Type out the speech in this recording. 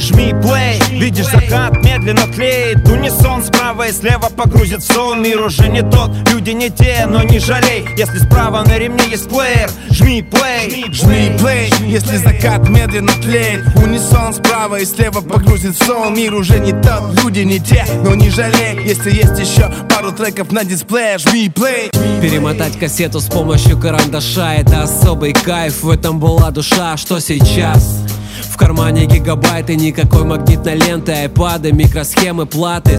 жми плей. Видишь, закат медленно тлеет, унисон справа и слева погрузит в сон. Мир уже не тот, люди не те, но не жалей. Если справа на ремне есть плеер, жми плей. Жми плей, если закат медленно тлеет, унисон справа и слева погрузит в сон. Мир уже не тот, люди не те, но не жалей. Если есть еще пару треков на дисплее, жми плей. Перемотать кассету с помощью карандаша — это особый кайф, в этом была душа. Что сейчас? В кармане гигабайты, никакой магнитной ленты, айпады, микросхемы, платы.